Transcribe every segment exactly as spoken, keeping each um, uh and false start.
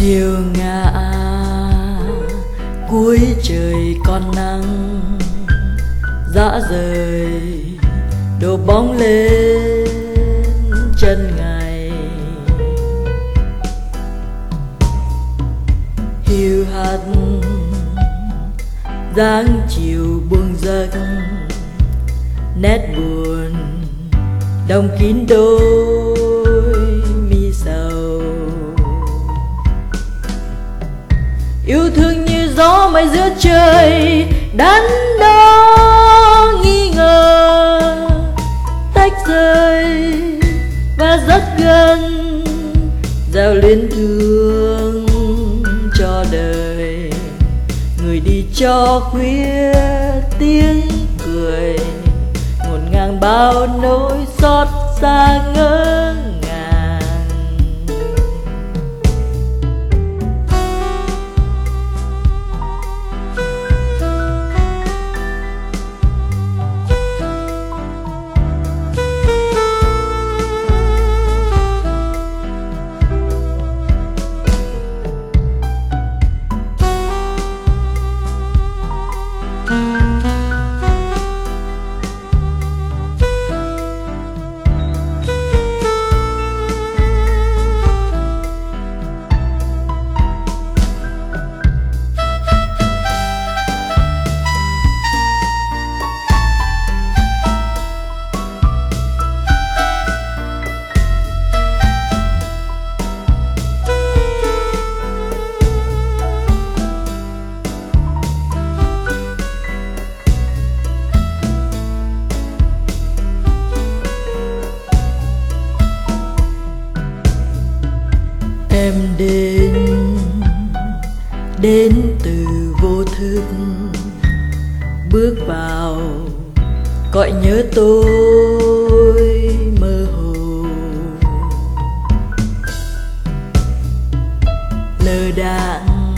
chiều ngã cuối trời còn nắng dã rời đổ bóng lên chân ngày, hiu hắt dáng chiều buông giấc, nét buồn đong kín đôi mi sầu. Yêu thương như gió mây giữa trời đắn đo nghi ngờ, tách rời và rất gần, giao luyến thương cho đời. Người đi cho khuya tiếng cười, ngổn ngang bao nỗi xót xa ngỡ ngàng. Em đến đến từ vô thức, bước vào cõi nhớ tôi mơ hồ, lơ đãng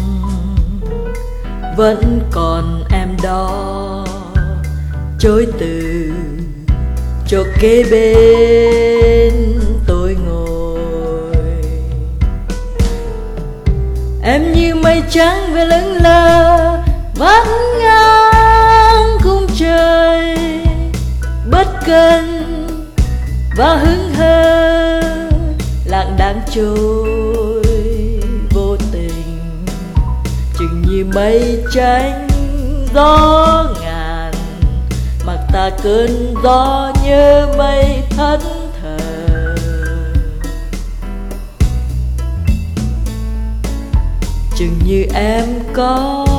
vẫn còn em đó, chối từ chỗ kế bên tôi ngồi. Em như mây trắng về lững lờ vắt ngang khung trời, bất cần và hững hờ lặng đang trôi vô tình, chừng như mây tránh gió ngàn, mặc ta cơn gió nhớ mây thẫn thờ. Chừng như em có